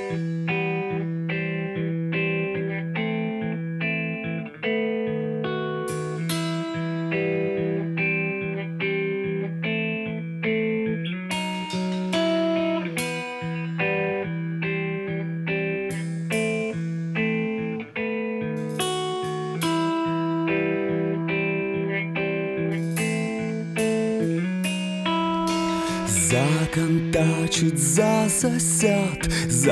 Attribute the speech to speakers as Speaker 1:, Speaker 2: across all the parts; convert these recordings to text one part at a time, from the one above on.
Speaker 1: Законтачит, засосет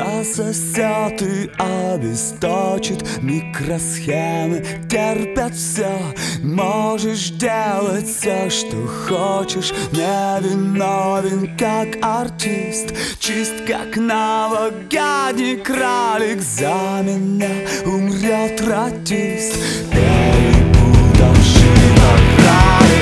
Speaker 1: и обесточит. Микросхемы терпят все. Можешь делать все, что хочешь. Невиновен, как артист, чист, как новогодний кролик. За меня умрет радист, перепутавший кролик.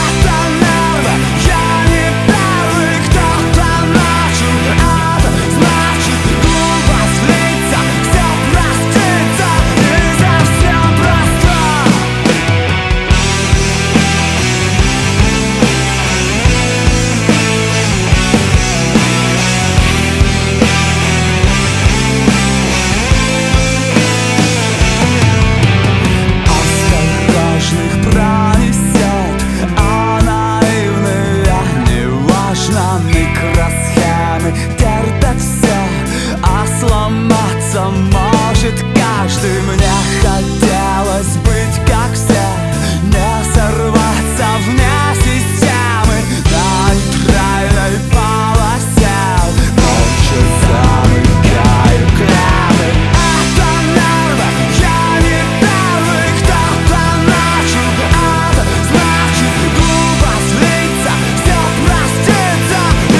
Speaker 1: Терпят все, а сломаться может каждый. Мне хотелось быть как все, не сорваться вне системы. На нейтральной полосе молча замыкаю клеммы. Это нервы, я не первый, кто-то начал. Это значит глупо злиться, все простится.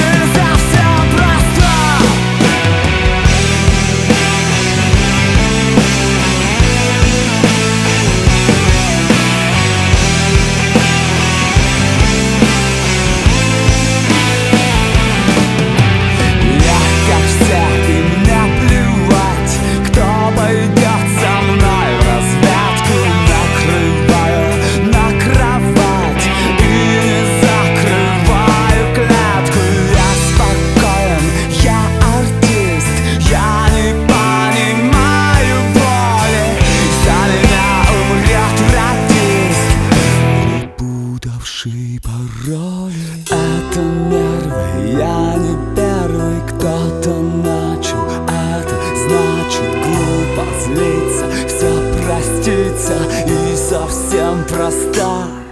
Speaker 1: Пароли. Это нервы, я не первый, кто-то начал. Это значит глупо злиться, все простится и совсем просто.